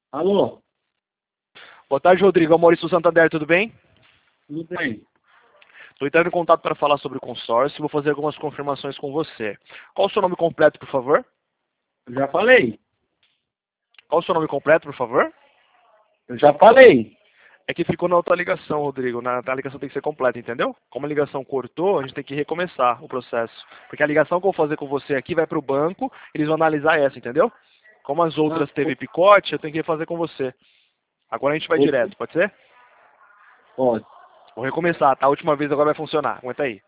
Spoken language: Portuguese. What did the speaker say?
Alô, Boa tarde, Rodrigo. É o Maurício Santander, tudo bem? tudo bem? Estou entrando em contato para falar sobre o consórcio e vou fazer algumas confirmações com você. Qual o seu nome completo, por favor? Eu já falei. Qual o seu nome completo, por favor? Eu já falei. É que ficou na outra ligação, Rodrigo. Na ligação tem que ser completa, entendeu? Como a ligação cortou, a gente tem que recomeçar o processo. Porque a ligação que eu vou fazer com você aqui vai para o banco, eles vão analisar essa, entendeu? Como as Ah, outras teve picote, eu tenho que fazer com você. Agora a gente vai pode. direto, pode ser? Pode. Vou recomeçar, tá? A última vez agora vai funcionar. Aguenta aí.